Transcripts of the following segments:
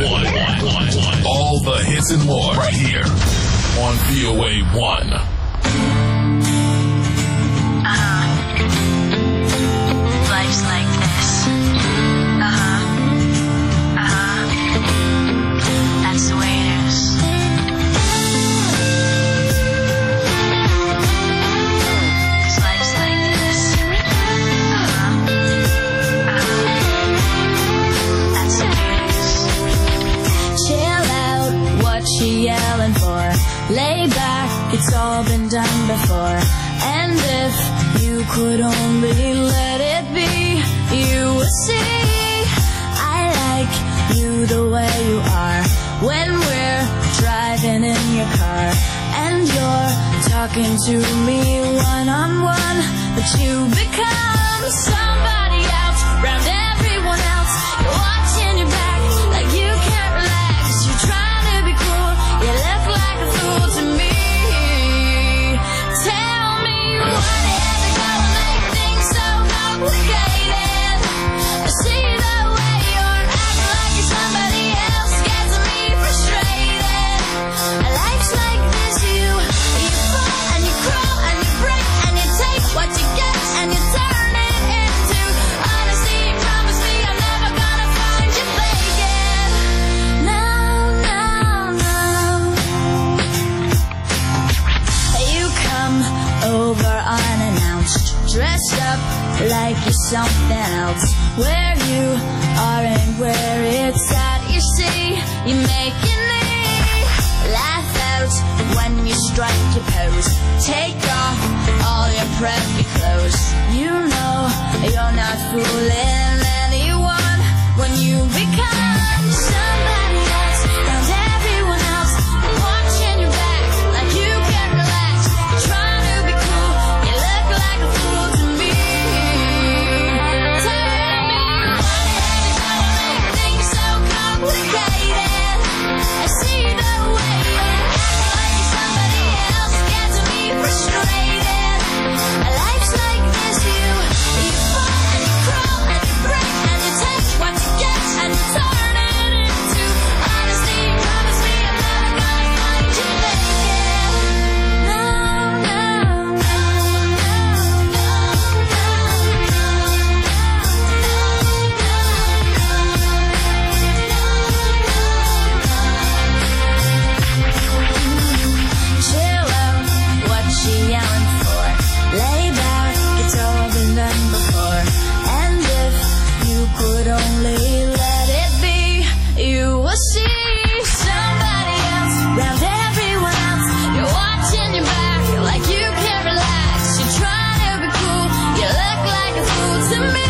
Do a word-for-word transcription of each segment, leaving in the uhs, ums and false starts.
one. All the hits and more right here on V O A one. Uh-huh. Life's like this. Uh-huh. Uh-huh. That's the way it is. Cause life's like this. Uh-huh. Uh-huh. That's the way it is. Chill out, what you yelling for? Lay back, it's all been done before. And if you could only let it be, you would see I like you the way you are. When we're driving in your car and you're talking to me one-on-one, but you become somebody else, round everyone else. You're watching your back like you can't relax. You're trying to be cool, you look like a fool to me. Tell me what is it gonna make things so complicated? I see the way you're acting like you're somebody else, gets me frustrated. Life's like this, you you fall and you crawl and you break and you take what you get and you turn it into honesty. Promise me I'm never gonna find you faking. No, no, no. You come over unannounced, dressed up like you're something else. Where you are and where it's at, you see, you make your knee laugh out when you strike your pose. Take off all your preppy clothes. You know you're not fooling anyone when you become somebody else, round everyone else. You're watching your back like you can't relax. You're trying to be cool, you look like a fool to me. Tell me what is it gonna make things so complicated? I see the way you're acting like you're somebody else, gets me frustrated. Life's like this, you you fall and you crawl and you break and you take what you get and you turn it into honesty. Promise me I'm never gonna find you faking. No, no, no, no, chill out, what you yelling for? Lay back, it's all been done before. And if you could only let it be, you will see somebody else, round everyone else. You're watching your back like you can't relax. You're trying to be cool, you look like a fool to me.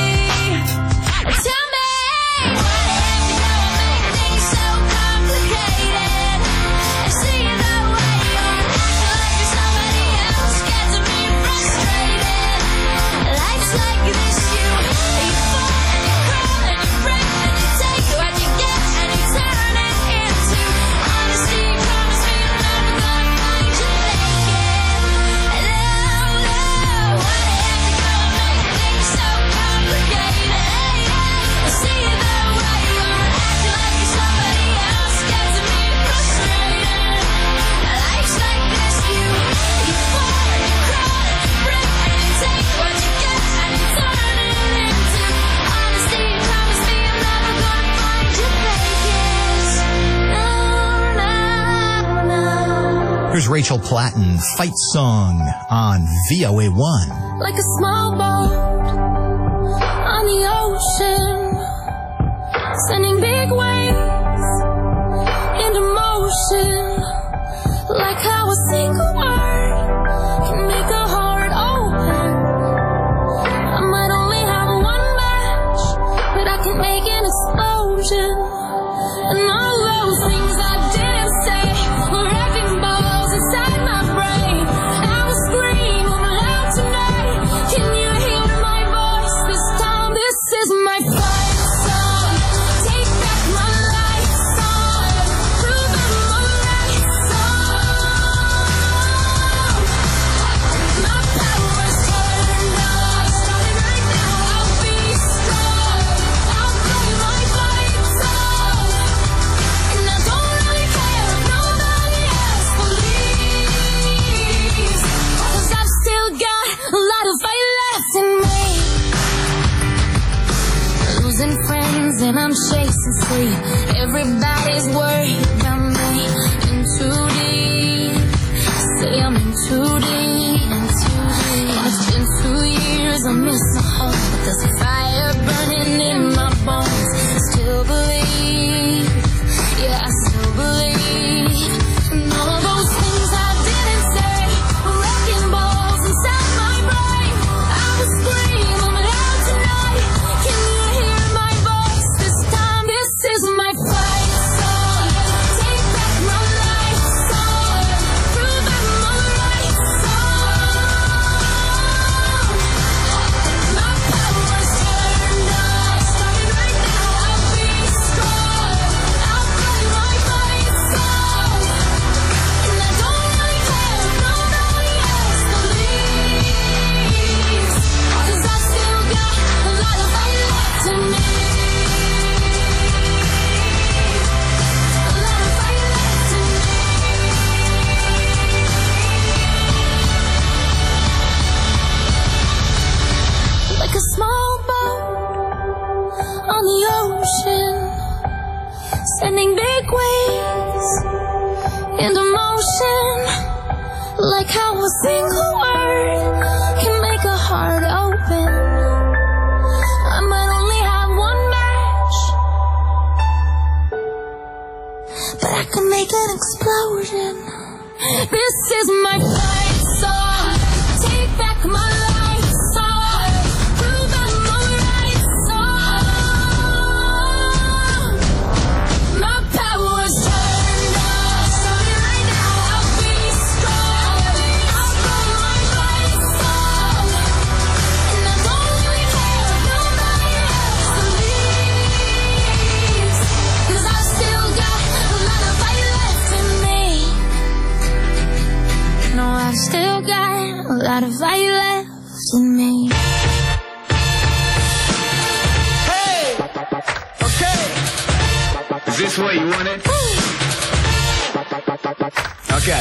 Tell me what is it gonna make things so complicated? I see the way you're acting like you're somebody else, gets me frustrated. Life's like this, you you fall and you crawl and you break and you take what you get and you turn it into honesty. Promise me I'm never gonna find you faking. No, no, what is it gonna make things so complicated? I see the way you're acting like you're somebody else, gets me frustrated. Life's like this, you you fall and you crawl and you break and you take what you get and you turn it into honesty. Promise me I'm never gonna find you faking. No, no, no. Here's Rachel Platten, Fight Song on V O A one. Like a small boat on the ocean, sending big waves into motion. Like how a single word can make a heart open. I might only have one match, but I can make an explosion. And all those things I didn't say were wrecking balls inside my brain. I will scream, I'm loud tonight. Can you hear my voice? days and I'm chasing sleep. Everybody's worried about me. In too deep. Say I'm in too deep. And it's been two years, I miss the home. But there's a fire burning in my bones. I still believe. Yeah, I still believe. And all those things I didn't say were wrecking balls inside my brain. I was screaming out tonight. Can you hear my voice this time? This is my fight song. Take back my life song. Prove I'm alright song. My power's turned on. Starting right now, I'll be strong. I'll play my fight song. And I don't really care if nobody else believes. 'Cause I still got a lot of fight left in me. A lot of fight left in me. Like a small boat on the ocean, sending big waves into motion. Like how a single word can make a heart open. I might only have one match, but I can make an explosion. This is my fight song. Take back my life song. Prove I'm alright song. My power's turned on. Starting right now, I'll be strong. I'll play my fight song. And I don't really care if nobody else believes. 'Cause I still got a lot of fight left in me. No, I've still got a lot of fight left in me. Hey! Okay. Is this what you wanted? Okay.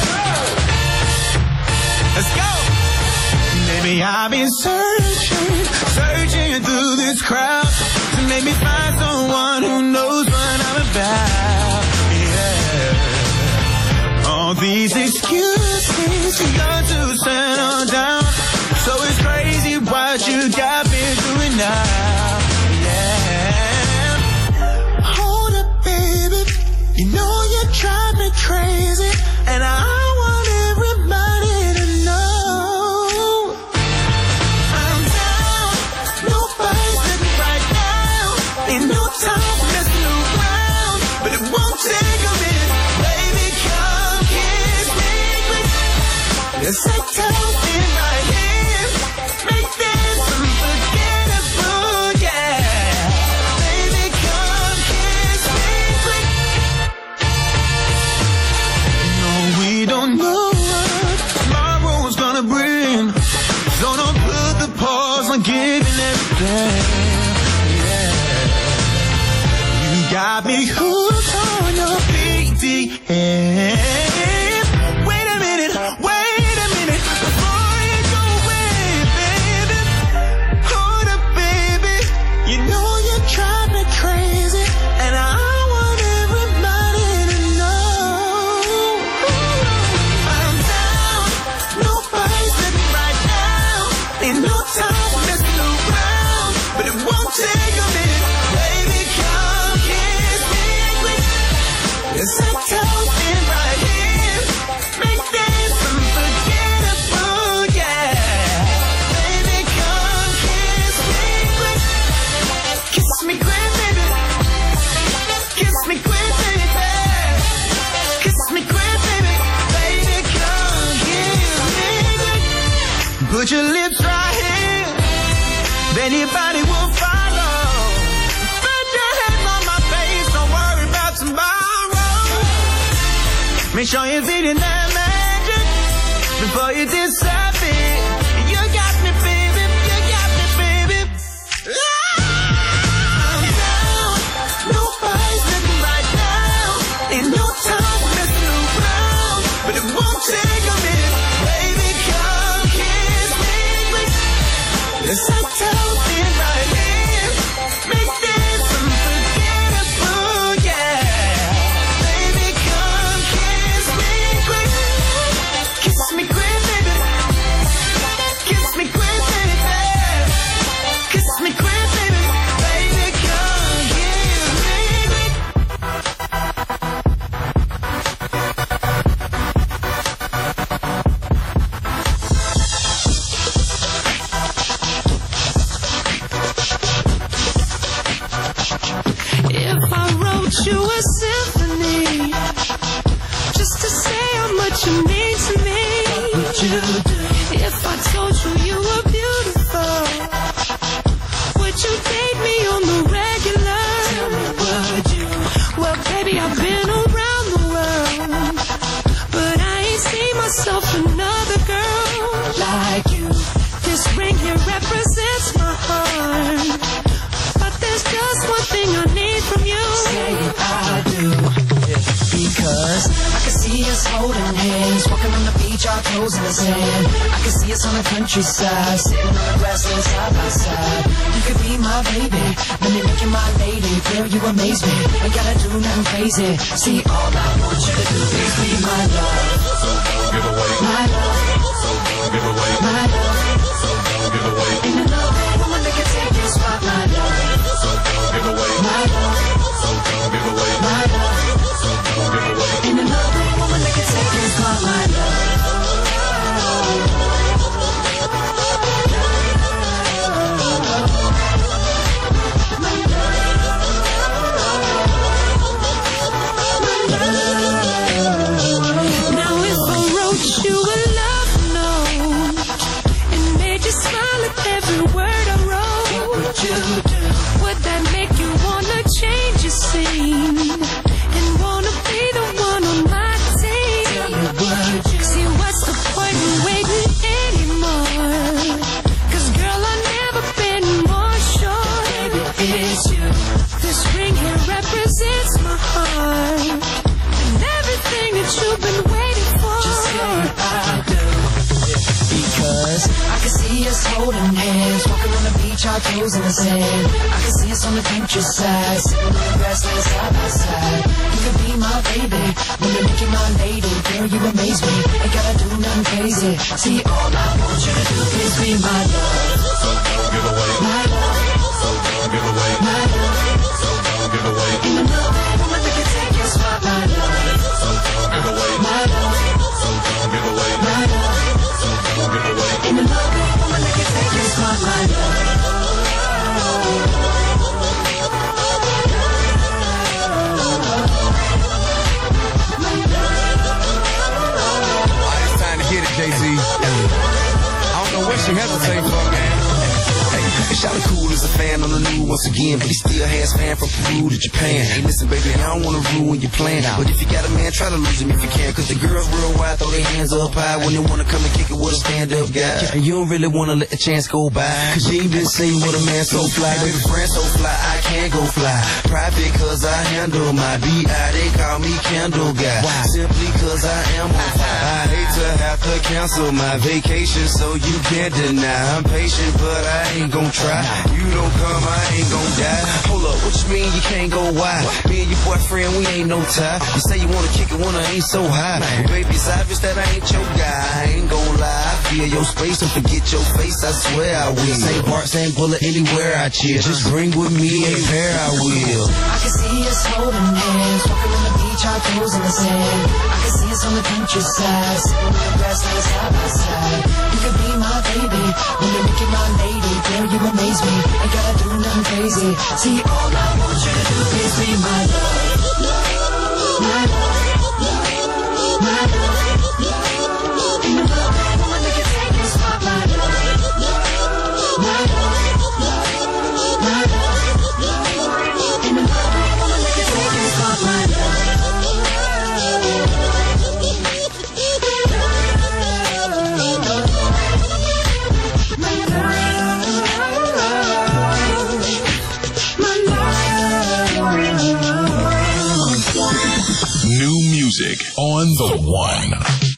Let's go! Maybe I've been searching, searching through this crowd to maybe find someone who knows what I'm about. Yeah. All these excuses, you're to settle down. So it's crazy what you got me doing now. Yeah. Hold up, baby. You know you drive me crazy, and I want everybody to know I'm down. Nobody's living right now. Ain't no time for messing around, but it won't take a minute. Baby, come kiss me quick. Yes, I told you right here. Make this unforgettable, yeah. Baby, come kiss me quick. No, we don't know what tomorrow's gonna bring, so don't put the pause on giving everything. Yeah, you got me hooked on your B D M. Wait a minute, wait a minute before you go away, baby. Hold up, baby. You know you drive me crazy, and I want everybody to know I'm down. Nobody's living right now. Ain't no time for messing around, but it won't take a minute. Baby, come kiss me quick. Yes, I told you right here. Make this unforgettable, yeah. Baby, come kiss me quick. Kiss me quick, baby. Kiss me quick, baby. Kiss me quick, baby. Baby, come kiss me quick. Put your lips right here, then your body will follow. Put your hands on my face, don't worry about tomorrow. Make sure you're feeling that magic before you disappear. You got me, baby, you got me, baby. I'm down. Nobody's living right now. Ain't no time for messing around, but it won't take a minute. Baby, come kiss me quick. Yes, I told you right here. Make this unforgettable. you a symphony, just to say how much you mean to me. What would you do if I told you you were beautiful? Would you date me on the regular? Tell me, would you? Well, baby, I've been around the world, but I ain't seen myself another girl like you. This ring here represents my heart, but there's just one thing I need from you. Say I do. Because I can see us holding hands, walking on the beach, our toes in the sand. I can see us on the countryside, sitting on the grassland side by side. You could be my baby, let me make you my lady. Girl, you amaze me, ain't gotta do nothing crazy. See, all I want you to do is be my love. So don't give away. My love. So don't give away. My love. So don't give away. Ain't another woman that can take your spot, my love. So don't give away. My love. So don't give away. My love. So don't give away. Ain't another woman that can take your spot, my love. Now if I wrote you a love note and made you smile at every word I wrote, what would you do? Would that make you wanna change your scene and wanna be the one on my team? Tell me, would you? See, what's the point in waiting anymore? Cause girl, I've never been more sure. Baby, it's you. This ring here represents my heart and everything that you've been waiting for. Just say I do. Because I can see us holding hands, walking on the beach, our toes in the sand. I can see us on the countryside, sitting on the grassland side by side. You could be my baby, when you make you my lady. Girl, you amaze me, ain't gotta do nothing crazy. See, all I want you to do is be my love. So don't give away. My love. So don't give away. My love. So don't give away. Ain't another woman that can take your spot, my love. So don't give away. My love. So don't give away. My love. So don't give away. Ain't another woman that can take your spot, my love. It's time to get it, Jay-Z. I don't know what she hesitating for, man. Hey, Shawty cool as a fan on the new once again, but he still has fan from Peru to Japan. Hey, listen, baby, I don't wanna ruin your plan, but if you got a man, try to lose him if you can. Cause the girls worldwide throw their hands up high when they wanna come and kick it with a stand-up guy. And you don't really wanna let the chance go by, cause you ain't been seen with a man so fly. Baby, friend so fly, I can't go fly. Private cause I handle my B I, they call me Candle Guy. Simply cause I am on fire. I hate to have to cancel my vacation, so you can't deny. I'm patient, but I ain't gon' try. You don't come, I ain't gon' die. Hold up, what you mean you can't go wide? Me and your boyfriend, we ain't no tie. You say you wanna kick it when I ain't so high. But baby, it's obvious that I ain't your guy. I ain't gon' lie. I feel your space and forget your face, I swear I will. Same part, same bullet, anywhere I chill. Just bring with me a pair, I will. I can see us holding hands, walking on the beach, our toes in the sand. I can see us on the countryside, sitting on the grassland side by side. You could be my baby, when you make you my lady. Girl, you amaze me, ain't gotta do nothing crazy. See, all I want you to do is be my love. My love. My love. Ain't another woman that can take your spot, my love. My love. My love. Ain't another woman that can take your spot, my love. New music on the one.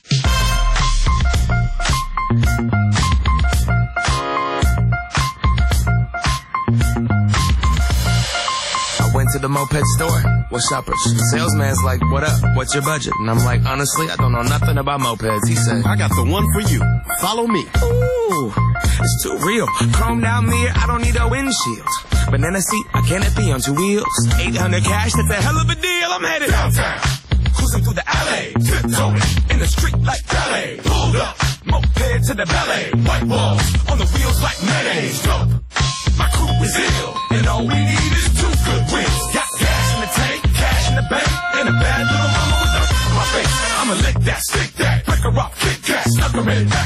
I went to the moped store. What's shoppers? The salesman's like, what up? What's your budget? And I'm like, honestly, I don't know nothing about mopeds. He said, I got the one for you. Follow me. ooh, it's too real. Chrome down mirror, I don't need a windshield. Banana seat, a canopy on two wheels. eight hundred cash, that's a hell of a deal. I'm headed downtown. Cruising through the alley. Tiptoeing in the street like ballet. Pulled up, moped to the ballet. White walls on the wheels like mayonnaise. Dope. My crew is ill, and all we need is two good wins. Got gas in the tank, cash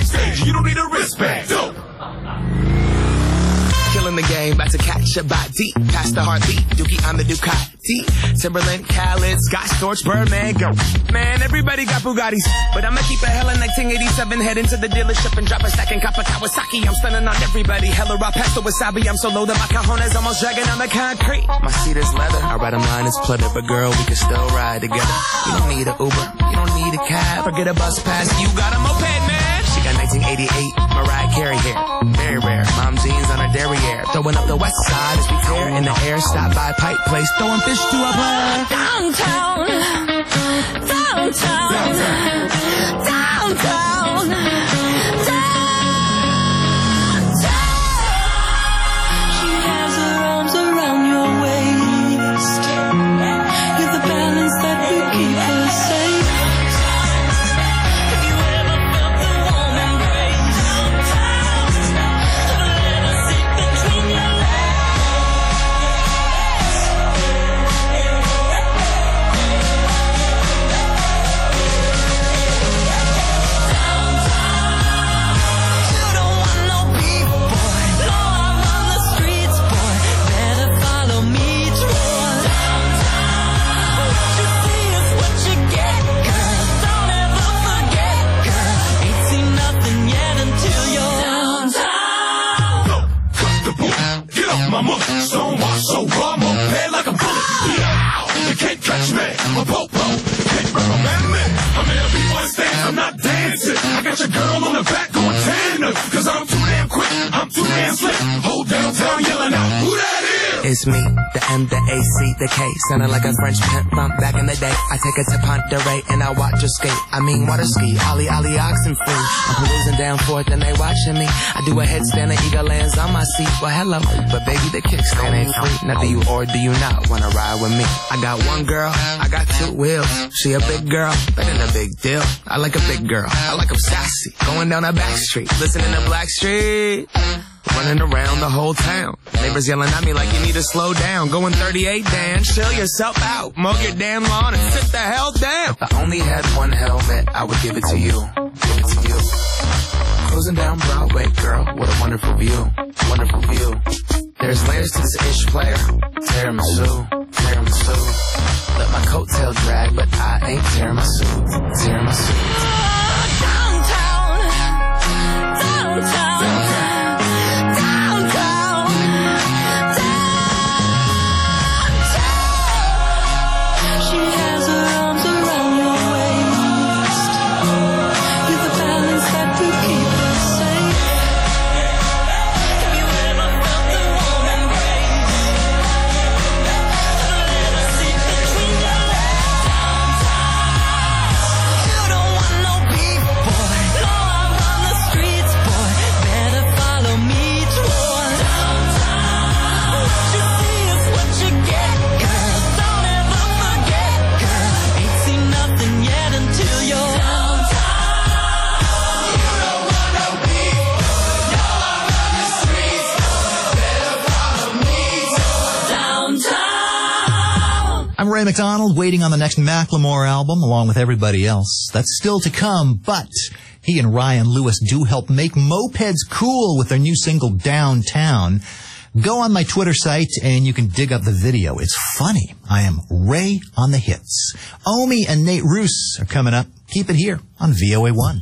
backstage. You don't need a wristband. Dope. Killing the game, about to catch a body. Past the heartbeat, Dookie on the Ducati. Timberland, Khaled, Scott Storch, Birdman, go. Man, everybody got Bugattis. But I'ma keep a hella nineteen eighty-seven, head into the dealership and drop a stack in Kappa Kawasaki. I'm stunning on everybody, hella raw pasta wasabi. I'm so low that my cajones almost dragging on the concrete. My seat is leather, I ride a line is pleather. But girl, we can still ride together. You don't need a Uber, you don't need a cab, or get a bus pass. You got a moped, man. She got nineteen eighty-eight, Mariah Carey hair. Very rare, mom jeans on her derriere. Throwing up the west side as we tear in the air. Stop by Pipe Place, throwing fish to a player. Downtown, downtown, downtown, downtown. She has her arms around your waist. You're the balance that will keep her safe. Have you ever felt the warm embrace? Never let her sit between your So much, so raw, moped like a bullet. Yeah, you can't catch me. I'm a popo. Can't recommend me. I'm in a B-boy stance, I'm not dancing. I got your girl on the back going tandem. Cause I'm too damn quick, I'm too damn slick. Whole downtown yelling out, who that is? It's me, the M, the A, C, the K. Sounding like a French pimp from back in the day. I take her to Ponderay and I watch her skate. I mean water ski, ollie, ollie, oxen free. I'm perusing down forth and they watching me. I do a headstand and eagle lands on my seat. Well, hello, but baby, the kickstand ain't free. Now do you or do you not wanna ride with me? I got one girl, I got two wheels. She a big girl, that ain't a big deal. I like a big girl, I like them sassy. Going down a back street, listening to Blackstreet. Running around the whole town. Neighbors yelling at me like you need to slow down. Going thirty-eight, Dan, chill yourself out. Mow your damn lawn and sit the hell down. If I only had one helmet, I would give it to you. Give it to you. Cruising down Broadway, girl, what a wonderful view. Wonderful view. There's layers to this ish player. Tiramisu, tiramisu. Let my coattail drag, but I ain't tiramisu. Tiramisu. Downtown, downtown, downtown. I'm Ray McDonald, waiting on the next Macklemore album, along with everybody else. That's still to come, but he and Ryan Lewis do help make mopeds cool with their new single, Downtown. Go on my Twitter site and you can dig up the video. It's funny. I am Ray on the hits. Omi and Nate Roos are coming up. Keep it here on V O A one.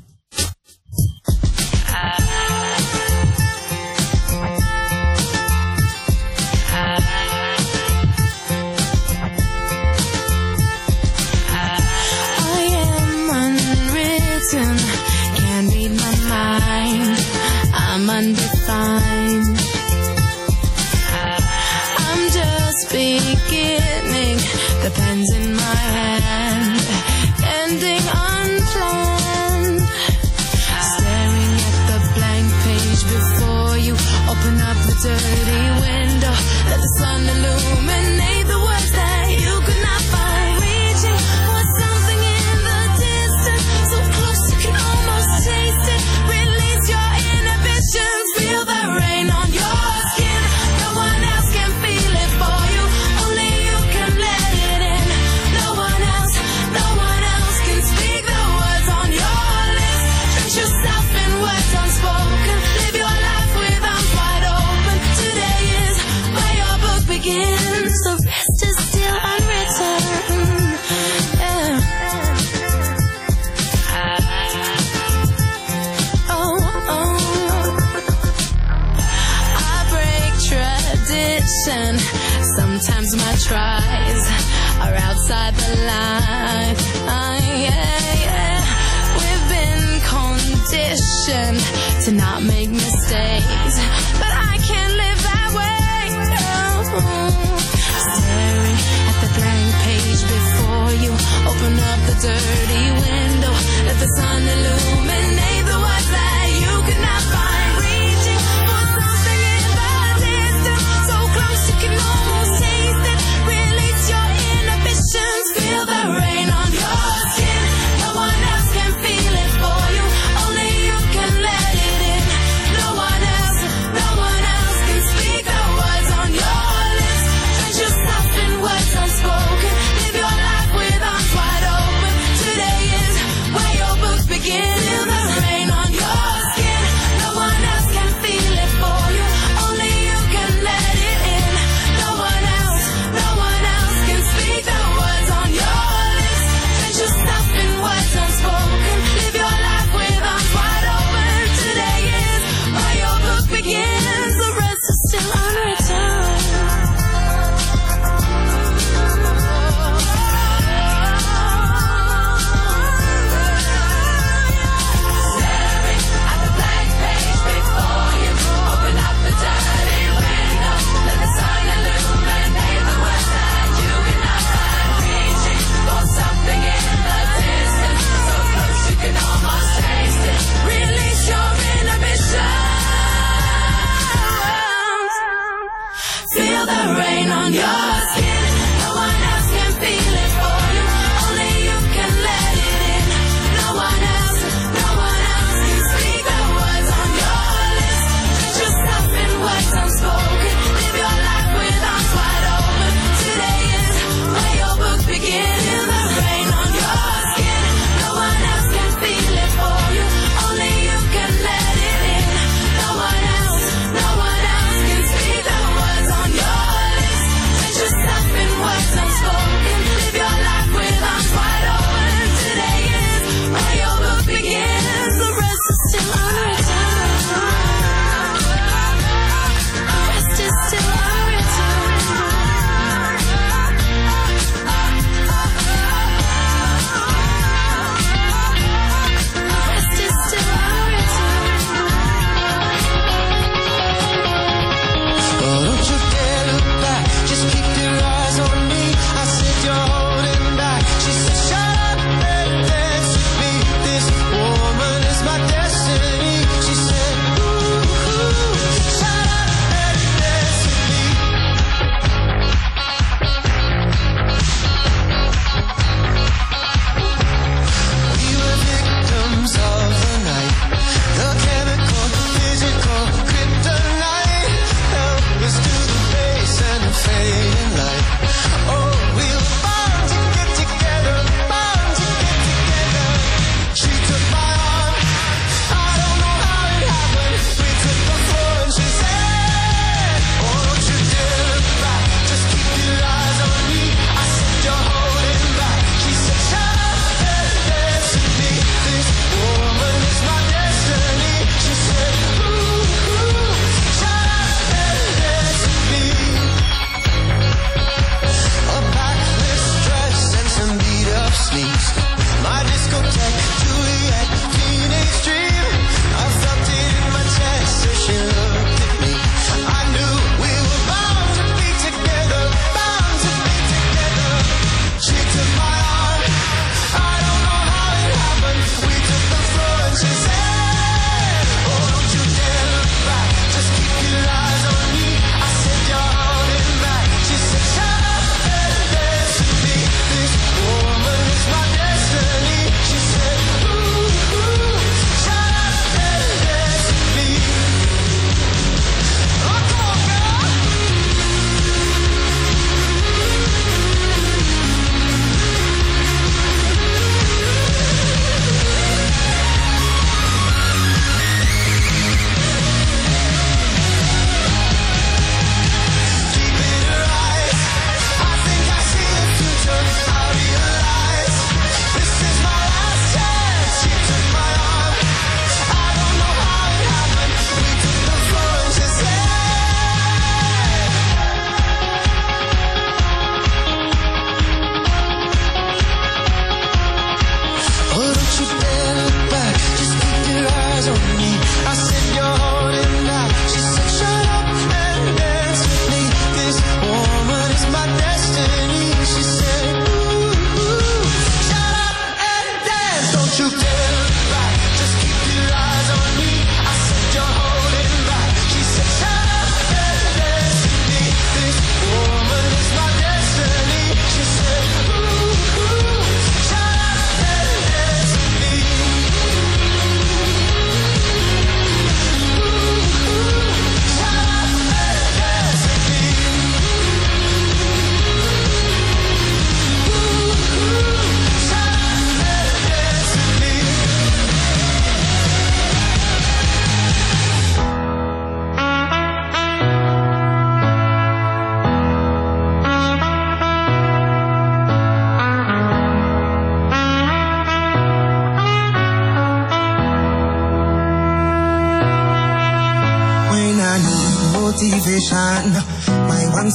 Can't read my mind, I'm undefined. I'm just beginning, the pen's in my hand, ending unplanned. Staring at the blank page before you, open up the dirty window, let the sun illuminate the words that you could not find. Reaching for something in the distance, so close you can almost taste it. Release your inhibitions, feel the rain on your skin. No one else can feel it for you, only you can let it in. No one else begins. The rest is still unwritten. Yeah. Oh, oh. I break tradition. Sometimes my tries are outside the line. Uh, yeah, yeah. We've been conditioned to not make mistakes, but I can't live that way. No. Staring at the blank page before you, open up the dirty window, let the sun illuminate the words that you could not find. Reaching for something in the distance, so close you can almost taste it. Release your inhibitions, feel the rain on your skin. No one else can feel it for you, only you can let it in. No one else, no one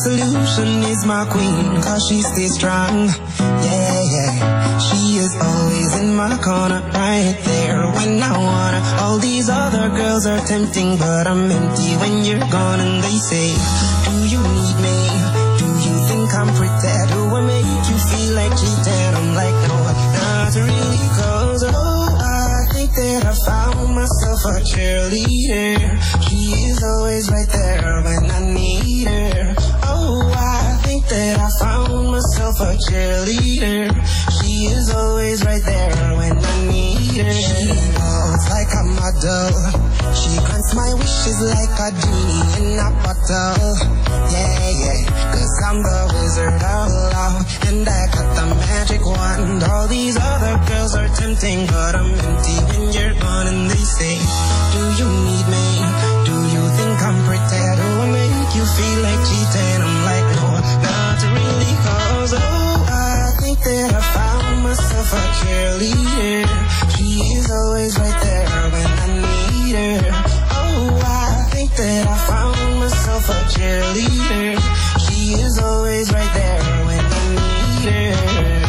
solution is my queen, cause she stays strong. Yeah, yeah. She is always in my corner, right there when I wanna. All these other girls are tempting, but I'm empty when you're gone. And they say, do you need me? Do you think I'm pretty? Do I make you feel like cheating? I'm like, no, not really, cause oh, I think that I found myself a cheerleader. She is always right there when I need her. Oh, I think that I found myself a cheerleader. She is always right there when I need her. She walks like a model. She grants my wishes like a genie in a bottle. Yeah, yeah, cause I'm the wizard of love, and I got the magic wand. All these other girls are tempting, but I'm empty when you're gone. And they say, do you need me? Do you think I'm pretty? Do I make you feel like cheating? I'm like, no, not really, cause oh, I think that I found myself a cheerleader. She is always right there when I need her. Oh, I think that I found myself a cheerleader. She is always right there when I need her.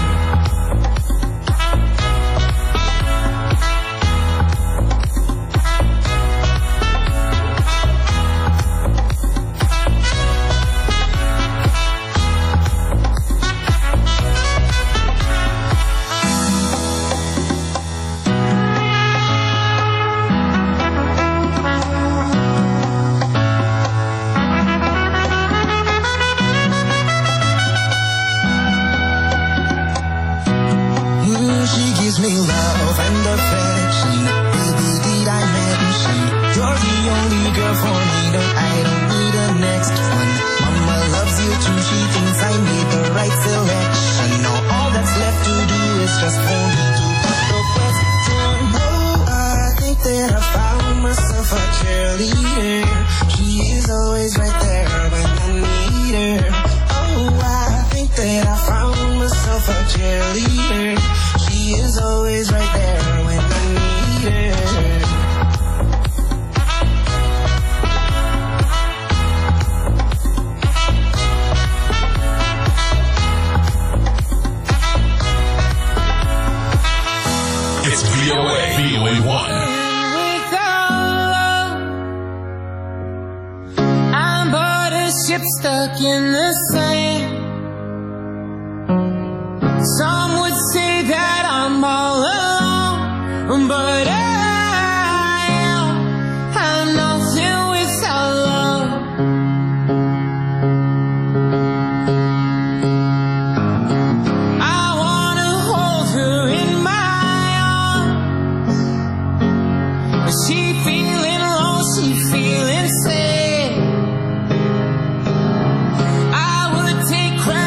Me love and affection. Baby, did I mention you're the only girl for me? No, I don't need a next one. Mama loves you too. She thinks I made the right selection. Now all that's left to do is just for me to put the question. Oh, I think that I found myself a cheerleader. She is always right there when I need her. Oh, I think that I found myself a cheerleader. She is always right there when I need her. It's V O A, V O A one. I'm but a ship stuck in the sand. Some would say that I'm all alone, but I am. I'm nothing without love. I wanna hold her in my arms, but she feeling low, she feeling sad. I would take credit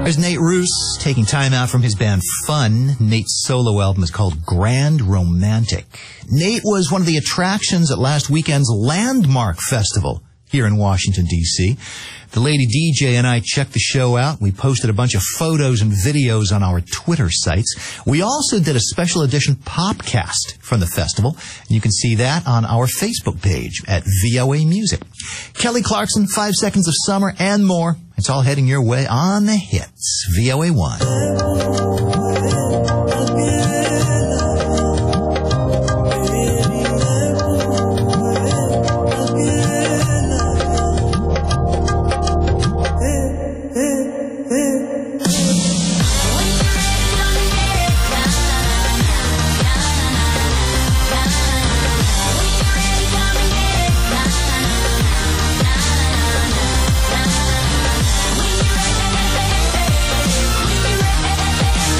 There's Nate Roos taking time out from his band Fun. Nate's solo album is called Grand Romantic. Nate was one of the attractions at last weekend's Landmark Festival here in Washington, D C The lady D J and I checked the show out. We posted a bunch of photos and videos on our Twitter sites. We also did a special edition podcast from the festival. And you can see that on our Facebook page at V O A Music. Kelly Clarkson, Five Seconds of Summer, and more. It's all heading your way on the hits. V O A one. When you're ready,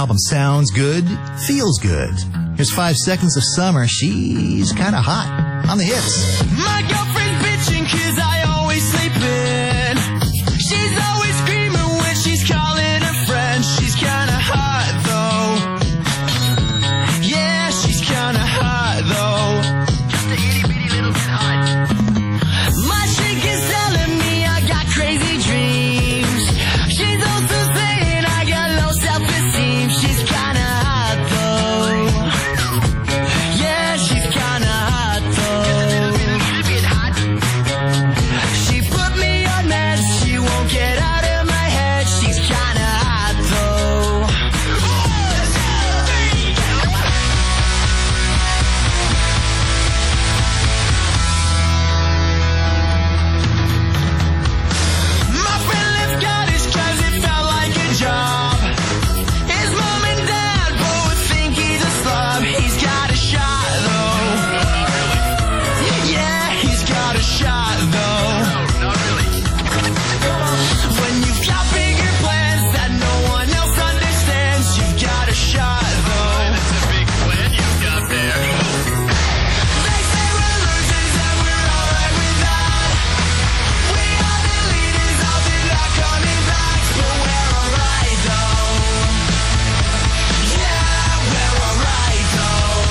album sounds good, feels good. Here's Five Seconds of Summer. She's kind of hot on the hits. My girlfriend's bitching 'cause I always sleep in. She's always screaming when she's calling her friends. She's kinda hot though. Yeah, she's kinda hot though. Just a itty bitty little bit hot. My chick is telling me I got crazy dreams. She's also saying I got low self-esteem. She's kinda hot though. Yeah, she's kinda hot though. She put me on meds, she won't get out of my head. She's kinda hot though. My friend left college 'cause it felt like a job. His mom and dad both think he's a slob. He's got a shot though. Yeah, he's got a shot though. When you've got bigger plans that no one else understands, you've got a shot though. That's a big plan you've got there. They say we're losers and we're alright with that. We are the leaders of the not coming back, but we're alright though. Yeah, we're alright though.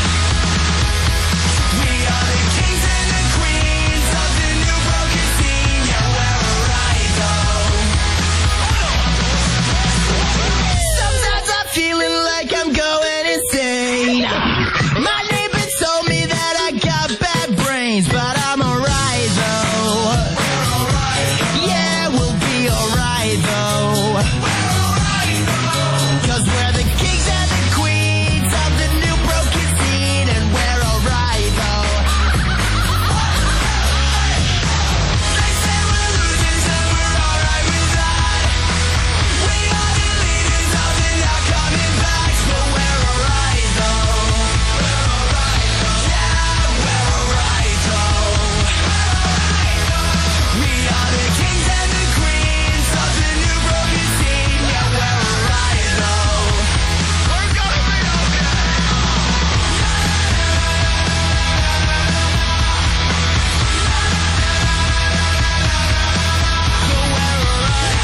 We are the kings and the queens of the new broken scene. Yeah, we're alright though. Sometimes I'm feeling like I'm going insane. My neighbor told me that I got bad brains, but I'm alright though. Yeah, we'll be alright though. 'Cause we're the kings and the queens of the new broken scene, and we're alright though. They say we're losers and we're alright with that. We are the leaders of the not coming back, but we're alright though. Yeah, we're alright though. We are the kings and the queens of the new broken scene. Yeah, we're alright though. We're gonna be okay. But we're alright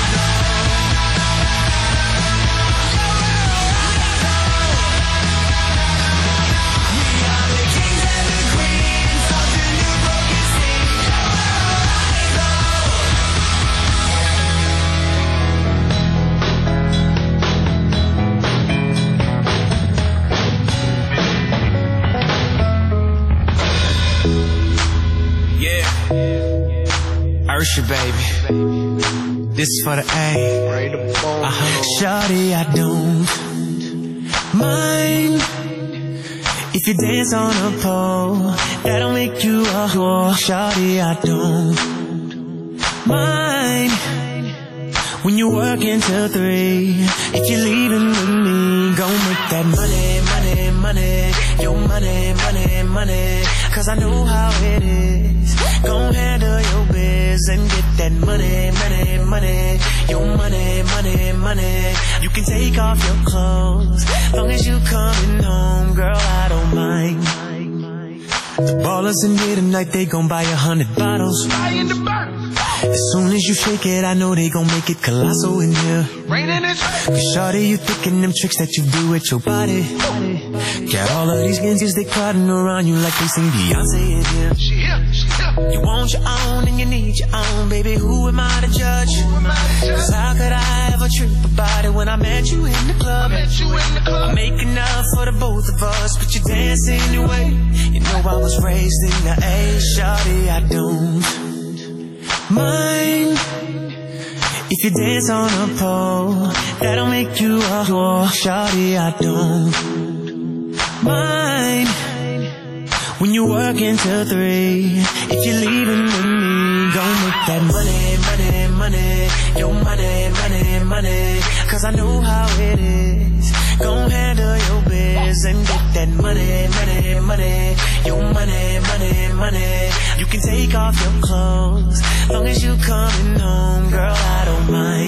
though. We are the kings and the queens of the new broken scene. Yeah, we're alright though. Yeah. Ursha, baby. This is for the A. Uh-huh. Shawty, I don't mind if you dance on a pole. That'll make you a whore. Shawty, I don't mind when you work until three. If you're leaving with me, go make that money, money, money. Your money, money, money. 'Cause I know how it is. Go handle your biz and get that money, money, money. Your money, money, money. You can take off your clothes, long as you coming home, girl, I don't mind. The ballers in here tonight, they gon' buy a hundred bottles. As soon as you shake it, I know they gon' make it colossal in here. Cause shawty, you thinking them tricks that you do with your body. Got all of these gangsters, they crowding around you like they sing Beyonce in here. You want your own and you need your own, baby, who am I to judge? Cause how could I ever trip about it when I met you in the club? I make enough for the both of us, but you dance anyway. You know I was raised in the A, shawty, I don't mind if you dance on a pole. That'll make you a whore. Shawty, I don't mind when you work until three. If you're leaving with me, go make that money, money, money. Your money, money, money. 'Cause I know how it is. Go handle your biz and get that money, money, money. Your money, money, money. You can take off your clothes, long as you coming home, girl, I don't mind.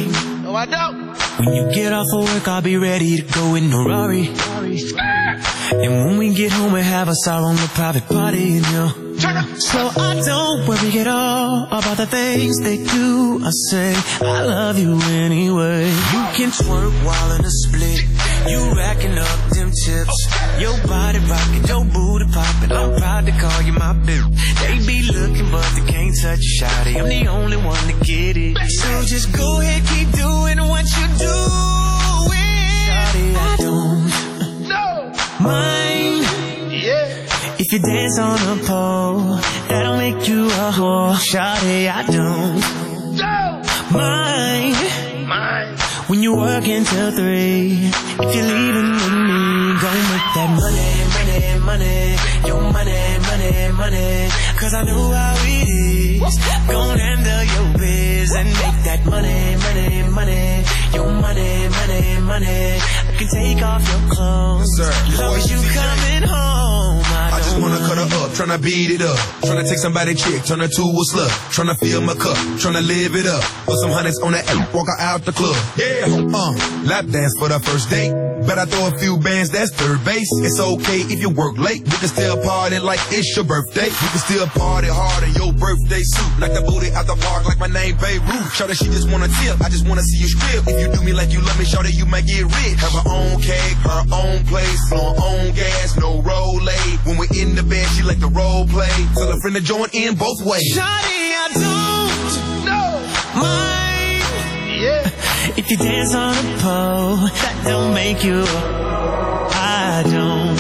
No, I don't. When you get off of work, I'll be ready to go in the Rari. And when we get home, we have us our own little private party, you know. So I don't worry at all about the things they do. I say, I love you anyway. You can twerk while in a split. You racking up them chips. Your body rocking, your booty popping. I'm proud to call you my bitch. They be looking, but they can't touch you, shawty. I'm the only one to get it. So just go ahead, keep doing what you doing. Shawty, I don't mind. If you dance on a pole, that'll make you a whore. Shawty, I don't mind. When you work until three, if you're leaving with me, go make that money, money, money. Your money, money, money. Cause I know how it is. Go handle your biz and make that money, money, money. Your money, money, money. I can take off your clothes. Sir, as long as you coming home. I, I just wanna cut her up, tryna beat it up. Tryna take somebody chick, turn her to a slut. Tryna fill my cup, tryna live it up. Put some hundreds on that app, walk her out the club. Yeah, uh, lap dance for the first date. Bet I throw a few bands, that's third base. It's okay if you work late. We can still party like it's your birthday. We can still party hard in your birthday suit. Like the booty out the park, like my name Beirut. Shawty, she just wanna tip, I just wanna see you strip. If you do me like you love me, shawty, you might get rich. Have her own cake, her own place, her own gas, no roll aid. When we're in the bed, she like the role play. Tell her friend to join in both ways. Shawty, I don't mind. Yeah. If you dance on a pole, that don't make you. I don't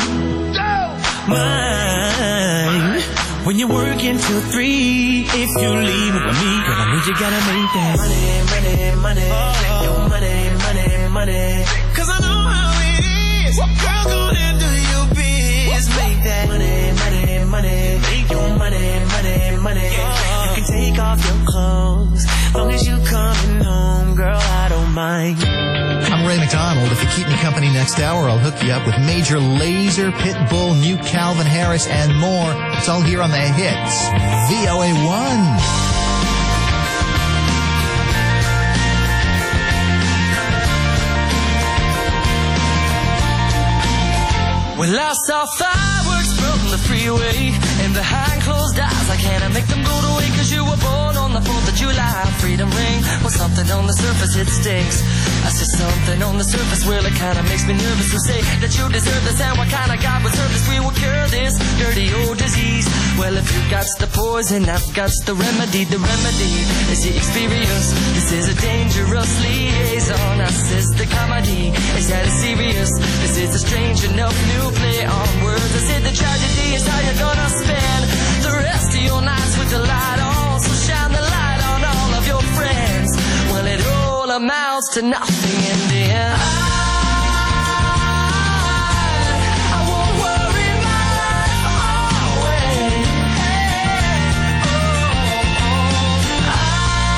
mind. When you're working till three, if you leave with me, cause I need you gotta make that money, money, money. Oh. Your money, money, money. Cause I know how it is. Girl, go and do your biz. Make that money, money, money. Make your money, money, money. Oh. You can take off your clothes, long as you coming home, girl, I don't mind. I'm Ray McDonald. If you keep me company next hour, I'll hook you up with Major Lazer, Pitbull, New Calvin Harris, and more. It's all here on the hits. V O A one. Well, I saw fireworks from the freeway, and behind closed eyes I can't make them go away. Cause you were born on the fourth of July. Freedom ring, well, something on the surface it stinks. I see something on the surface, well, it kinda makes me nervous to say that you deserve this. And what kind of God would serve this? We will cure this dirty old disease. Well, if you got the poison, I've got the remedy. The remedy is the experience. This is a dangerous liaison. I says the comedy is that it's serious. This is a strange enough new play on words. I said the tragedy is how you're gonna spend the rest of your nights with the light on. So shine the light on all of your friends. Well, it all amounts to nothing in the end. I, I won't worry my life away. Hey, oh, oh. I,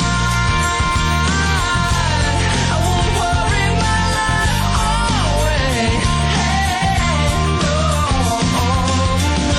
I won't worry my life away. Hey, oh, oh.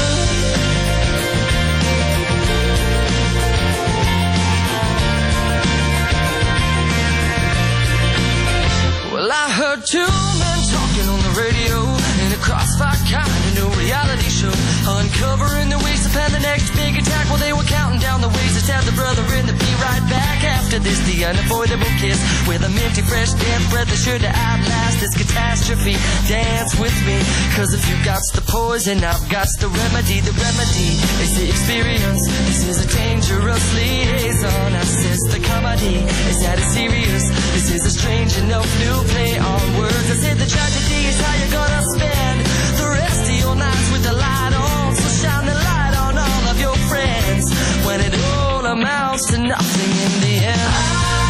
Well, I heard two men talking on the radio in a crossfire kind of new reality show, uncovering the ways to plan the next big attack. Well, they were counting down the ways to stab the brother and to be right back after this. The unavoidable kiss with a minty fresh damp breath is sure to outlast this catastrophe. Dance with me, cause if you got the poison, I've got the remedy. The remedy is the experience. This is a dangerous liaison. I says the comedy is that it's serious. This is a strange enough new play on words. I said the tragedy is how you're gonna spend the rest of your nights with the light on. So shine the light on all of your friends when it all amounts to nothing in the end. I,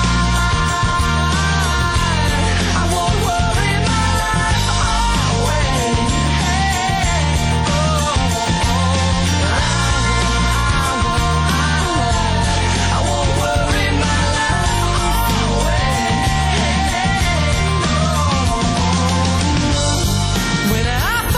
I won't worry my life away. Hey, oh, oh. I, I, I won't worry my life away. Hey, oh, oh. When I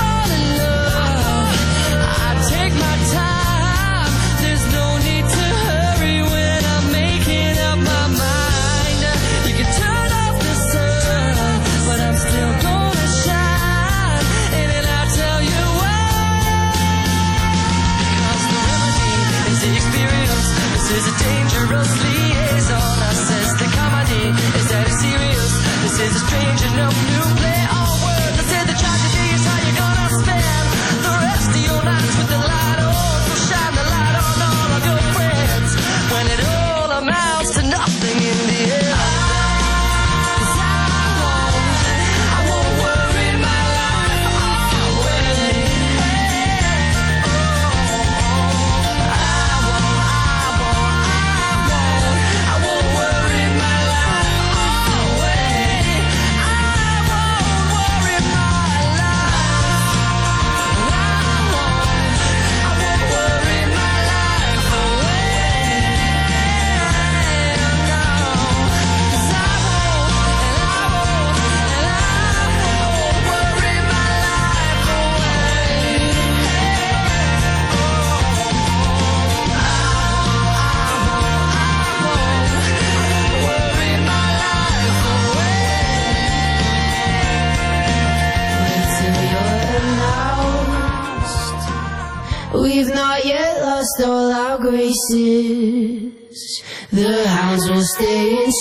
We've not yet lost all our graces. The hounds will stay in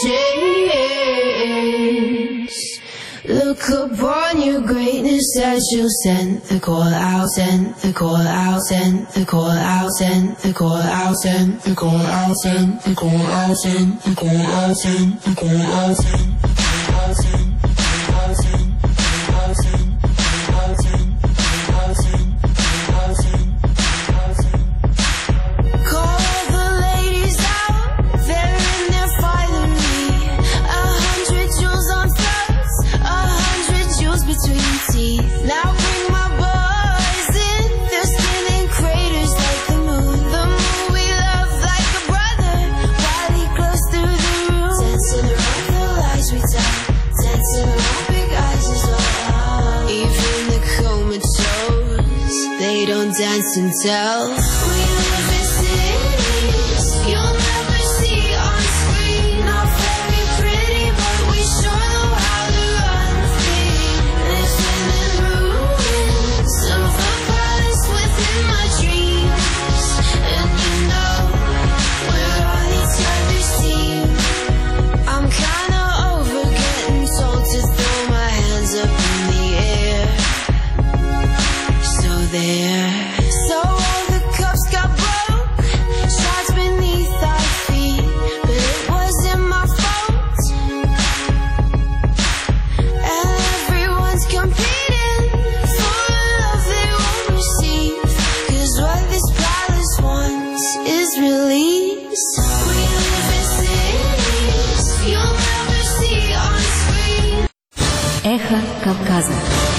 chains. Look upon your greatness as you'll send the call out, send the call out, send the call out, send the call out, send the call out, send the call out, send the call out, send the call out, send the call out, send the call out, send the call out, send the call out, send the call out, send the call out, send call the ladies out, they're in their finery. A hundred jewels on floats, a hundred jewels between teeth. Now bring my boys in, they're spinning craters like the moon. The moon we love like a brother, while he glows through the room. Dancing around the lies we tell, dancing around big eyes as well. Even the comatose, they don't dance and tell. We live in cities you'll never see on screen. Not very pretty, but we sure know how to run things. Living in ruins of a palace within my dreams. And you know, we're on each other's team. I'm kinda over getting told to throw my hands up in the air. So there. So all the cups got broke, shards beneath our feet, but it wasn't my fault. And everyone's competing for love they won't receive, 'cause what this palace wants is release. We live in cities you'll never see on screen. Эхо Кавказа.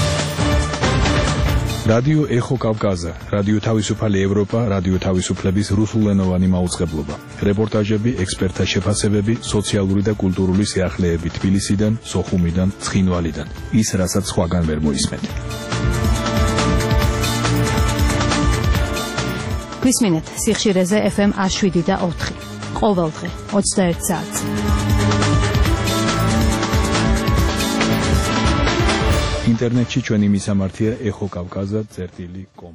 რადიო ეხო კავკაზა, რადიო თავისუფალი ევროპა, რადიო თავისუფლების რუსულენოვანი მაუწყებლობა. რეპორტაჟები, ექსპერტთა შეფასებები, სოციალური და კულტურული სიახლეები თბილისიდან, სოხუმიდან, ცხინვალიდან. ის, რასაც სხვაგან ვერ მოისმენთ. გვისმინეთ სიხშირეზე ეფ ემ ათს შვიდი და ოთხი. ყოველდღე ოცდაერთ საათზე. ინტერნეტში ჩვენი მისამართია ეხო კავკაზა წერტილი კომ